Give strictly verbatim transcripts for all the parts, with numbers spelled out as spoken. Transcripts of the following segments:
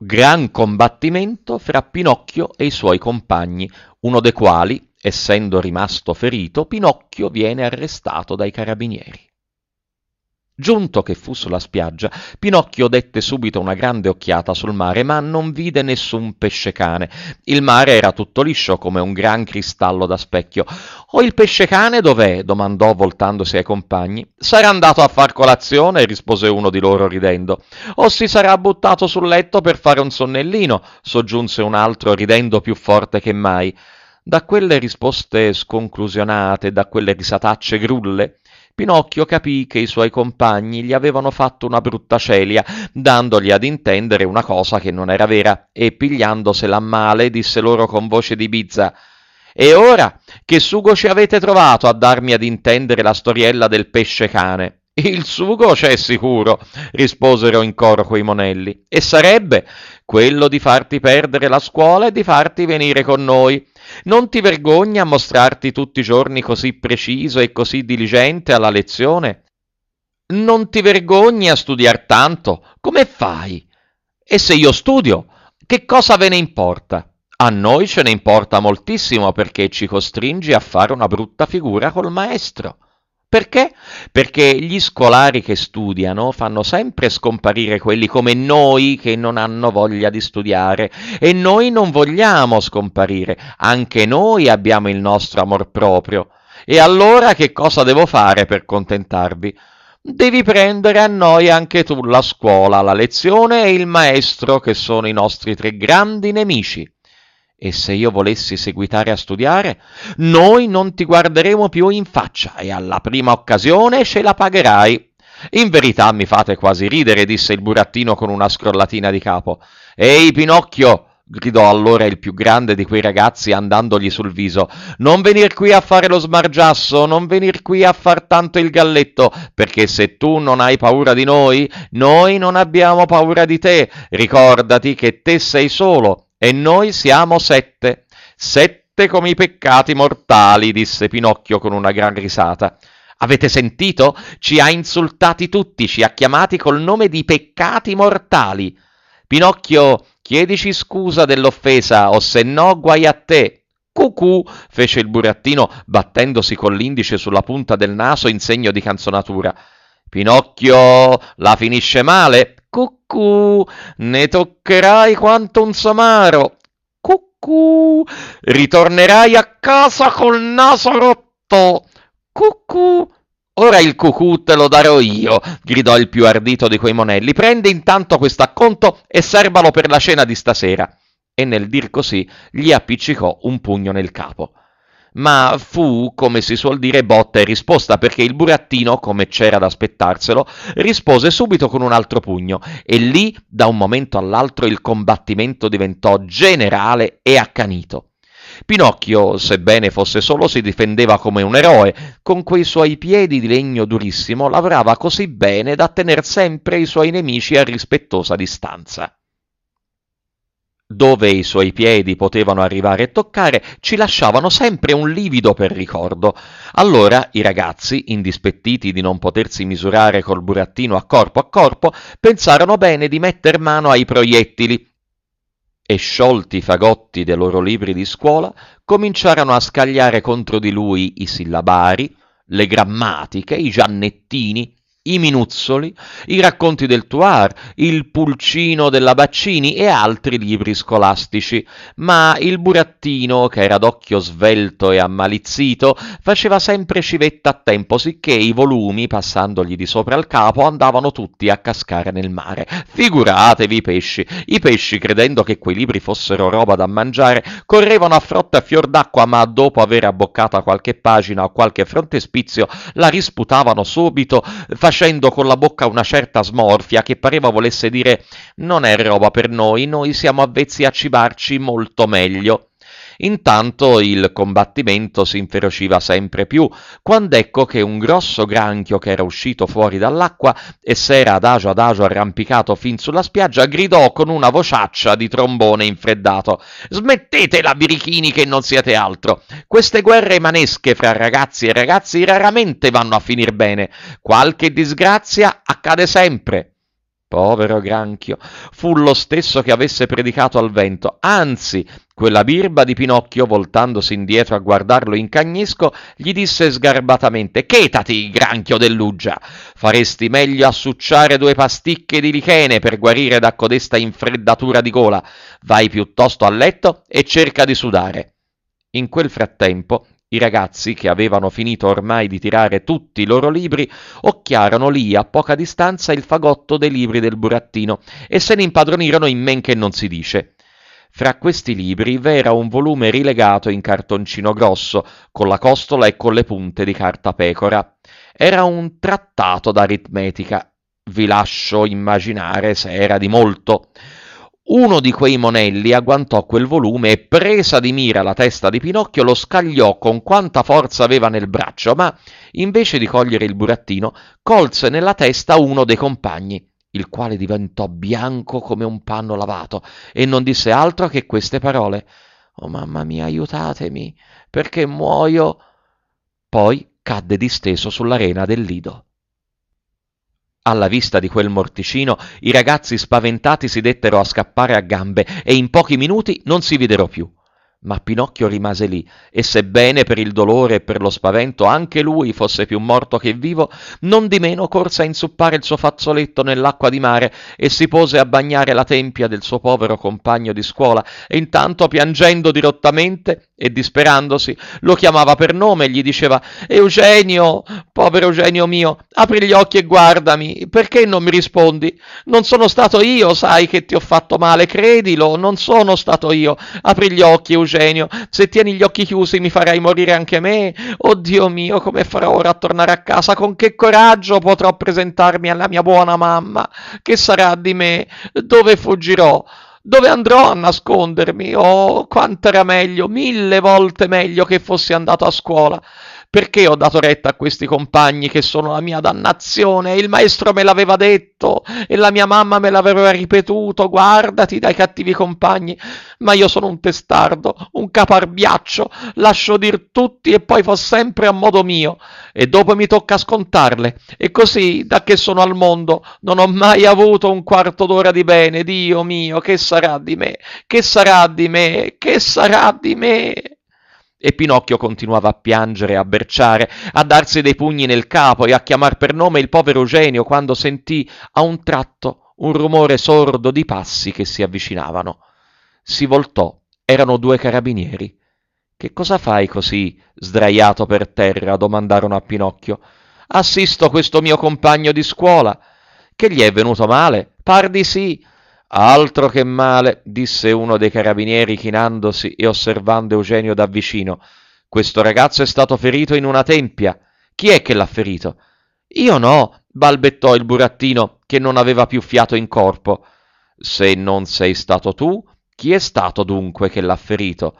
Gran combattimento fra Pinocchio e i suoi compagni, uno dei quali, essendo rimasto ferito, Pinocchio viene arrestato dai carabinieri. Giunto che fu sulla spiaggia, Pinocchio dette subito una grande occhiata sul mare, ma non vide nessun pescecane. Il mare era tutto liscio come un gran cristallo da specchio. «O il pescecane dov'è?» domandò voltandosi ai compagni. «Sarà andato a far colazione», rispose uno di loro ridendo. «O si sarà buttato sul letto per fare un sonnellino», soggiunse un altro ridendo più forte che mai. Da quelle risposte sconclusionate, da quelle risatacce grulle, Pinocchio capì che i suoi compagni gli avevano fatto una brutta celia, dandogli ad intendere una cosa che non era vera, e pigliandosela a male disse loro con voce di bizza: «E ora, che sugo ci avete trovato a darmi ad intendere la storiella del pesce cane?» «Il sugo c'è sicuro», risposero in coro quei monelli, «e sarebbe quello di farti perdere la scuola e di farti venire con noi. Non ti vergogni a mostrarti tutti i giorni così preciso e così diligente alla lezione? Non ti vergogni a studiar tanto? Come fai? E se io studio, che cosa ve ne importa? A noi ce ne importa moltissimo perché ci costringi a fare una brutta figura col maestro». Perché? Perché gli scolari che studiano fanno sempre scomparire quelli come noi che non hanno voglia di studiare, e noi non vogliamo scomparire, anche noi abbiamo il nostro amor proprio. E allora che cosa devo fare per contentarvi? Devi prendere a noi anche tu la scuola, la lezione e il maestro, che sono i nostri tre grandi nemici. E se io volessi seguitare a studiare, noi non ti guarderemo più in faccia e alla prima occasione ce la pagherai. In verità mi fate quasi ridere, disse il burattino con una scrollatina di capo. Ehi, Pinocchio! Gridò allora il più grande di quei ragazzi andandogli sul viso. Non venir qui a fare lo smargiasso, non venir qui a far tanto il galletto, perché se tu non hai paura di noi, noi non abbiamo paura di te. Ricordati che te sei solo e noi siamo sette. Sette come i peccati mortali, disse Pinocchio con una gran risata. Avete sentito? Ci ha insultati tutti, ci ha chiamati col nome di peccati mortali. Pinocchio, chiedici scusa dell'offesa, o se no guai a te. Cucù, fece il burattino battendosi con l'indice sulla punta del naso in segno di canzonatura. Pinocchio, la finisce male? Cucù, ne toccherai quanto un somaro. Cucù, ritornerai a casa col naso rotto. Cucù. Ora il cucù te lo darò io, gridò il più ardito di quei monelli. Prendi intanto questo acconto e serbalo per la cena di stasera. E nel dir così gli appiccicò un pugno nel capo. Ma fu, come si suol dire, botta e risposta, perché il burattino, come c'era da aspettarselo, rispose subito con un altro pugno, e lì, da un momento all'altro, il combattimento diventò generale e accanito. Pinocchio, sebbene fosse solo, si difendeva come un eroe. Con quei suoi piedi di legno durissimo lavorava così bene da tener sempre i suoi nemici a rispettosa distanza. Dove i suoi piedi potevano arrivare e toccare, ci lasciavano sempre un livido per ricordo. Allora i ragazzi, indispettiti di non potersi misurare col burattino a corpo a corpo, pensarono bene di metter mano ai proiettili e, sciolti i fagotti dei loro libri di scuola, cominciarono a scagliare contro di lui i sillabari, le grammatiche, i giannettini, i minuzzoli, i racconti del Tuar, il pulcino della Baccini e altri libri scolastici, ma il burattino, che era d'occhio svelto e ammalizzito, faceva sempre civetta a tempo, sicché i volumi, passandogli di sopra il capo, andavano tutti a cascare nel mare. Figuratevi i pesci! I pesci, credendo che quei libri fossero roba da mangiare, correvano a frotte a fior d'acqua, ma dopo aver abboccata qualche pagina o qualche frontespizio, la risputavano subito, facendo con la bocca una certa smorfia che pareva volesse dire: non è roba per noi, noi siamo avvezzi a cibarci molto meglio. Intanto il combattimento si inferociva sempre più, quand'ecco che un grosso granchio che era uscito fuori dall'acqua e s'era adagio adagio arrampicato fin sulla spiaggia, gridò con una vociaccia di trombone infreddato: «Smettetela, birichini, che non siete altro! Queste guerre manesche fra ragazzi e ragazzi raramente vanno a finir bene. Qualche disgrazia accade sempre». Povero granchio, fu lo stesso che avesse predicato al vento, anzi, quella birba di Pinocchio, voltandosi indietro a guardarlo in cagnesco, gli disse sgarbatamente: «Chetati, granchio dell'uggia! Faresti meglio a succiare due pasticche di lichene per guarire da codesta infreddatura di gola. Vai piuttosto a letto e cerca di sudare». In quel frattempo i ragazzi, che avevano finito ormai di tirare tutti i loro libri, occhiarono lì a poca distanza il fagotto dei libri del burattino e se ne impadronirono in men che non si dice. Fra questi libri v'era un volume rilegato in cartoncino grosso, con la costola e con le punte di cartapecora. Era un trattato d'aritmetica. Vi lascio immaginare se era di molto. Uno di quei monelli agguantò quel volume e, presa di mira la testa di Pinocchio, lo scagliò con quanta forza aveva nel braccio, ma invece di cogliere il burattino, colse nella testa uno dei compagni, il quale diventò bianco come un panno lavato e non disse altro che queste parole: «Oh mamma mia, aiutatemi, perché muoio!» Poi cadde disteso sull'arena del lido. Alla vista di quel morticino, i ragazzi spaventati si dettero a scappare a gambe e in pochi minuti non si videro più. Ma Pinocchio rimase lì e, sebbene per il dolore e per lo spavento anche lui fosse più morto che vivo, non di meno corse a inzuppare il suo fazzoletto nell'acqua di mare e si pose a bagnare la tempia del suo povero compagno di scuola, e intanto, piangendo dirottamente e disperandosi, lo chiamava per nome e gli diceva: «Eugenio, povero Eugenio mio, apri gli occhi e guardami, perché non mi rispondi? Non sono stato io, sai, che ti ho fatto male, credilo, non sono stato io. Apri gli occhi, Eugenio, se tieni gli occhi chiusi mi farai morire anche me. Oh Dio mio, come farò ora a tornare a casa? Con che coraggio potrò presentarmi alla mia buona mamma? Che sarà di me? Dove fuggirò? Dove andrò a nascondermi? Oh, quanto era meglio, mille volte meglio che fossi andato a scuola. Perché ho dato retta a questi compagni che sono la mia dannazione? Il maestro me l'aveva detto e la mia mamma me l'aveva ripetuto: guardati dai cattivi compagni. Ma io sono un testardo, un caparbiaccio, lascio dir tutti e poi fo sempre a modo mio, e dopo mi tocca scontarle, e così, da che sono al mondo, non ho mai avuto un quarto d'ora di bene. Dio mio, che sarà di me? Che sarà di me? Che sarà di me?» E Pinocchio continuava a piangere, a berciare, a darsi dei pugni nel capo e a chiamar per nome il povero Eugenio, quando sentì a un tratto un rumore sordo di passi che si avvicinavano. Si voltò, erano due carabinieri. «Che cosa fai così, sdraiato per terra?» domandarono a Pinocchio. «Assisto questo mio compagno di scuola». «Che gli è venuto male?» «Par di sì». «Altro che male», disse uno dei carabinieri chinandosi e osservando Eugenio da vicino. «Questo ragazzo è stato ferito in una tempia. Chi è che l'ha ferito?» «Io no», balbettò il burattino, che non aveva più fiato in corpo. «Se non sei stato tu, chi è stato dunque che l'ha ferito?»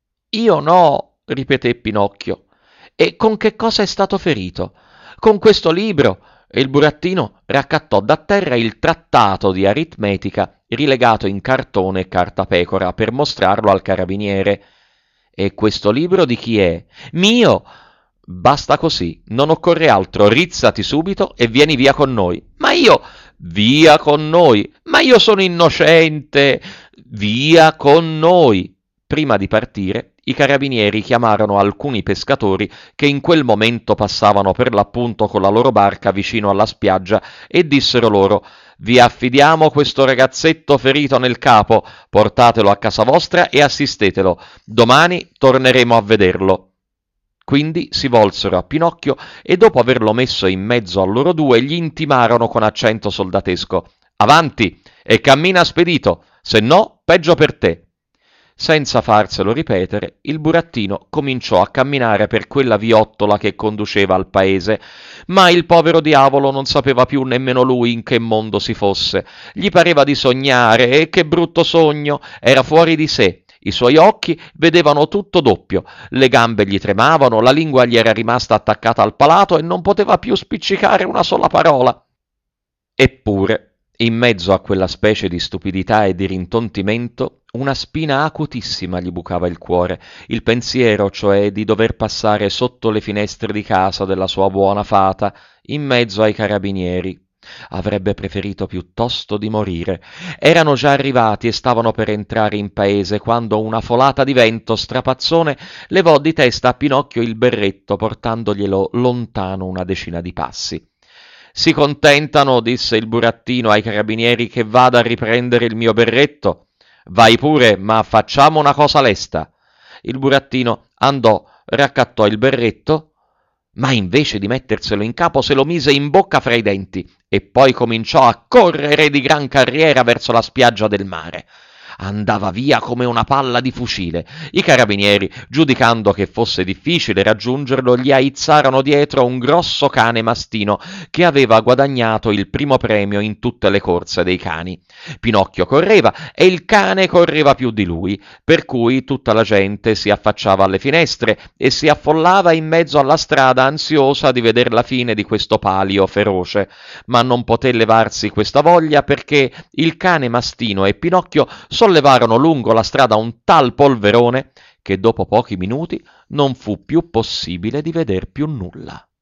«Io no», ripeté Pinocchio. «E con che cosa è stato ferito?» «Con questo libro». E il burattino raccattò da terra il trattato di aritmetica rilegato in cartone e cartapecora per mostrarlo al carabiniere. «E questo libro di chi è?» «Mio!» «Basta così, non occorre altro, rizzati subito e vieni via con noi». «Ma io...» «Via con noi!» «Ma io sono innocente!» «Via con noi!» Prima di partire, i carabinieri chiamarono alcuni pescatori che in quel momento passavano per l'appunto con la loro barca vicino alla spiaggia e dissero loro: «Vi affidiamo questo ragazzetto ferito nel capo, portatelo a casa vostra e assistetelo. Domani torneremo a vederlo». Quindi si volsero a Pinocchio e, dopo averlo messo in mezzo a loro due, gli intimarono con accento soldatesco: «Avanti e cammina spedito, se no peggio per te». Senza farselo ripetere, il burattino cominciò a camminare per quella viottola che conduceva al paese, ma il povero diavolo non sapeva più nemmeno lui in che mondo si fosse. Gli pareva di sognare, e che brutto sogno! Era fuori di sé. I suoi occhi vedevano tutto doppio, le gambe gli tremavano, la lingua gli era rimasta attaccata al palato e non poteva più spiccicare una sola parola. Eppure, in mezzo a quella specie di stupidità e di rintontimento, una spina acutissima gli bucava il cuore, il pensiero, cioè, di dover passare sotto le finestre di casa della sua buona fata, in mezzo ai carabinieri. Avrebbe preferito piuttosto di morire. Erano già arrivati e stavano per entrare in paese quando una folata di vento strapazzone levò di testa a Pinocchio il berretto, portandoglielo lontano una decina di passi. «Si contentano», disse il burattino ai carabinieri, «che vada a riprendere il mio berretto? Vai pure, ma facciamo una cosa lesta». Il burattino andò, raccattò il berretto, ma invece di metterselo in capo se lo mise in bocca fra i denti e poi cominciò a correre di gran carriera verso la spiaggia del mare. Andava via come una palla di fucile. I carabinieri, giudicando che fosse difficile raggiungerlo, gli aizzarono dietro un grosso cane mastino che aveva guadagnato il primo premio in tutte le corse dei cani. Pinocchio correva e il cane correva più di lui, per cui tutta la gente si affacciava alle finestre e si affollava in mezzo alla strada ansiosa di veder la fine di questo palio feroce, ma non poté levarsi questa voglia perché il cane mastino e Pinocchio sollevarono lungo la strada un tal polverone che dopo pochi minuti non fu più possibile di veder più nulla.